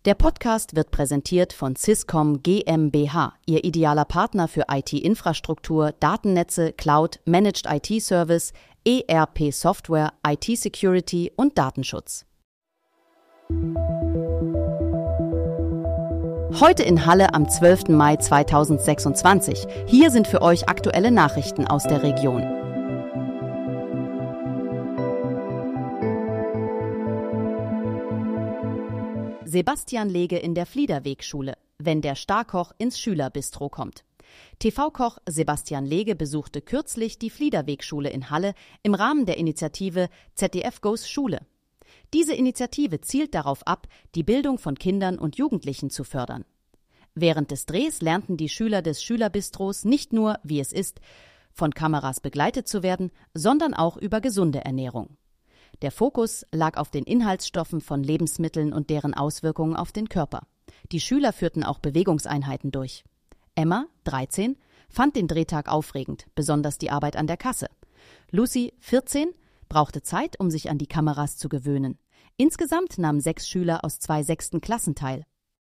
Der Podcast wird präsentiert von Syscom GmbH, Ihr idealer Partner für IT-Infrastruktur, Datennetze, Cloud, Managed IT-Service, ERP-Software, IT-Security und Datenschutz. Heute in Halle am 12. Mai 2026. Hier sind für euch aktuelle Nachrichten aus der Region. Sebastian Lege in der Fliederwegschule, wenn der Starkoch ins Schülerbistro kommt. TV-Koch Sebastian Lege besuchte kürzlich die Fliederwegschule in Halle im Rahmen der Initiative ZDF Goes Schule. Diese Initiative zielt darauf ab, die Bildung von Kindern und Jugendlichen zu fördern. Während des Drehs lernten die Schüler des Schülerbistros nicht nur, wie es ist, von Kameras begleitet zu werden, sondern auch über gesunde Ernährung. Der Fokus lag auf den Inhaltsstoffen von Lebensmitteln und deren Auswirkungen auf den Körper. Die Schüler führten auch Bewegungseinheiten durch. Emma, 13, fand den Drehtag aufregend, besonders die Arbeit an der Kasse. Lucy, 14, brauchte Zeit, um sich an die Kameras zu gewöhnen. Insgesamt nahmen 6 Schüler aus 2 6. Klassen teil.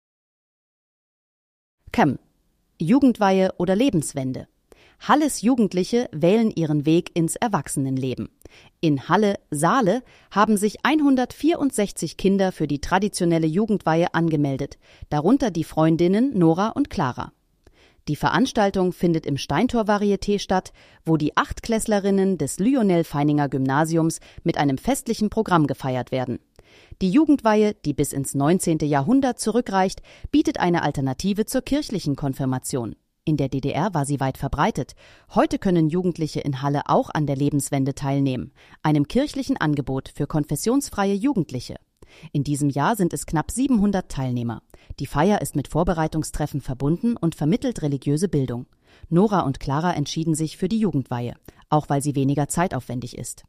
CAM – Jugendweihe oder Lebenswende. Halles Jugendliche wählen ihren Weg ins Erwachsenenleben. In Halle-Saale haben sich 164 Kinder für die traditionelle Jugendweihe angemeldet, darunter die Freundinnen Nora und Clara. Die Veranstaltung findet im Steintor-Varieté statt, wo die 8-Klässlerinnen des Lionel-Feininger-Gymnasiums mit einem festlichen Programm gefeiert werden. Die Jugendweihe, die bis ins 19. Jahrhundert zurückreicht, bietet eine Alternative zur kirchlichen Konfirmation. In der DDR war sie weit verbreitet. Heute können Jugendliche in Halle auch an der Lebenswende teilnehmen, einem kirchlichen Angebot für konfessionsfreie Jugendliche. In diesem Jahr sind es knapp 700 Teilnehmer. Die Feier ist mit Vorbereitungstreffen verbunden und vermittelt religiöse Bildung. Nora und Clara entschieden sich für die Jugendweihe, auch weil sie weniger zeitaufwendig ist.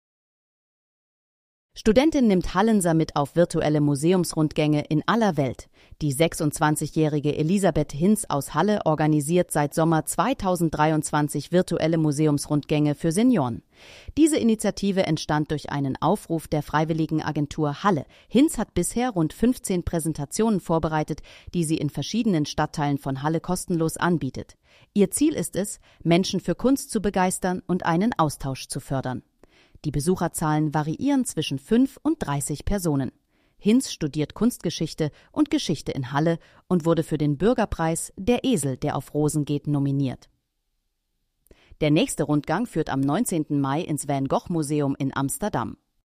Studentin nimmt Hallenser mit auf virtuelle Museumsrundgänge in aller Welt. Die 26-jährige Elisabeth Hinz aus Halle organisiert seit Sommer 2023 virtuelle Museumsrundgänge für Senioren. Diese Initiative entstand durch einen Aufruf der Freiwilligenagentur Halle. Hinz hat bisher rund 15 Präsentationen vorbereitet, die sie in verschiedenen Stadtteilen von Halle kostenlos anbietet. Ihr Ziel ist es, Menschen für Kunst zu begeistern und einen Austausch zu fördern. Die Besucherzahlen variieren zwischen 5 und 30 Personen. Hinz studiert Kunstgeschichte und Geschichte in Halle und wurde für den Bürgerpreis Der Esel, der auf Rosen geht, nominiert. Der nächste Rundgang führt am 19. Mai ins Van Gogh Museum in Amsterdam.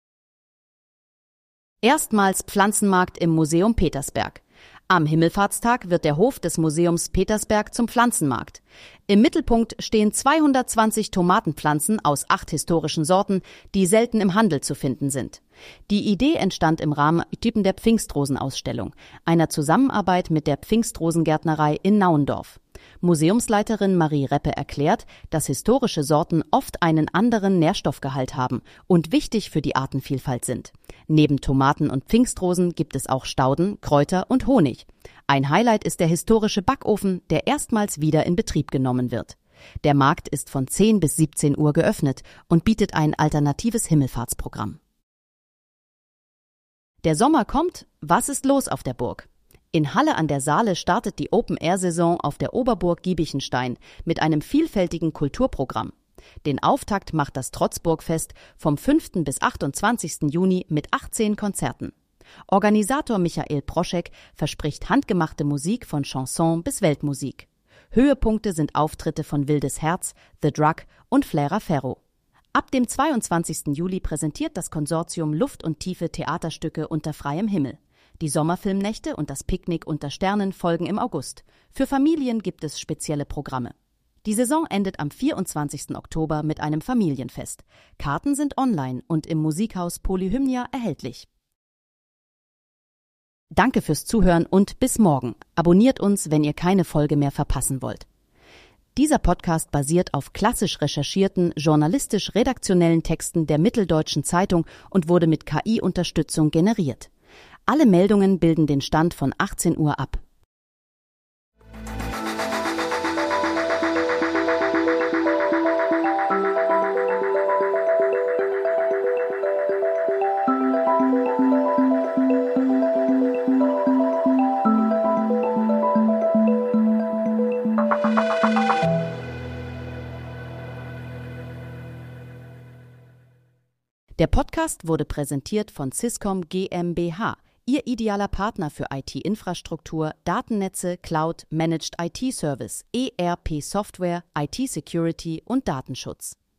Erstmals Pflanzenmarkt im Museum Petersberg. Am Himmelfahrtstag wird der Hof des Museums Petersberg zum Pflanzenmarkt. Im Mittelpunkt stehen 220 Tomatenpflanzen aus 8 historischen Sorten, die selten im Handel zu finden sind. Die Idee entstand im Rahmen der Pfingstrosenausstellung, einer Zusammenarbeit mit der Pfingstrosengärtnerei in Nauendorf. Museumsleiterin Marie Reppe erklärt, dass historische Sorten oft einen anderen Nährstoffgehalt haben und wichtig für die Artenvielfalt sind. Neben Tomaten und Pfingstrosen gibt es auch Stauden, Kräuter und Honig. Ein Highlight ist der historische Backofen, der erstmals wieder in Betrieb genommen wird. Der Markt ist von 10 bis 17 Uhr geöffnet und bietet ein alternatives Himmelfahrtsprogramm. Der Sommer kommt, was ist los auf der Burg? In Halle an der Saale startet die Open-Air-Saison auf der Oberburg Giebichenstein mit einem vielfältigen Kulturprogramm. Den Auftakt macht das Trotzburgfest vom 5. bis 28. Juni mit 18 Konzerten. Organisator Michael Proschek verspricht handgemachte Musik von Chanson bis Weltmusik. Höhepunkte sind Auftritte von Wildes Herz, The Drug und Flaira Ferro. Ab dem 22. Juli präsentiert das Konsortium Luft und Tiefe Theaterstücke unter freiem Himmel. Die Sommerfilmnächte und das Picknick unter Sternen folgen im August. Für Familien gibt es spezielle Programme. Die Saison endet am 24. Oktober mit einem Familienfest. Karten sind online und im Musikhaus Polyhymnia erhältlich. Danke fürs Zuhören und bis morgen. Abonniert uns, wenn ihr keine Folge mehr verpassen wollt. Dieser Podcast basiert auf klassisch recherchierten, journalistisch-redaktionellen Texten der Mitteldeutschen Zeitung und wurde mit KI-Unterstützung generiert. Alle Meldungen bilden den Stand von 18 Uhr ab. Der Podcast wurde präsentiert von Syscom GmbH, Ihr idealer Partner für IT-Infrastruktur, Datennetze, Cloud, Managed IT-Service, ERP-Software, IT-Security und Datenschutz.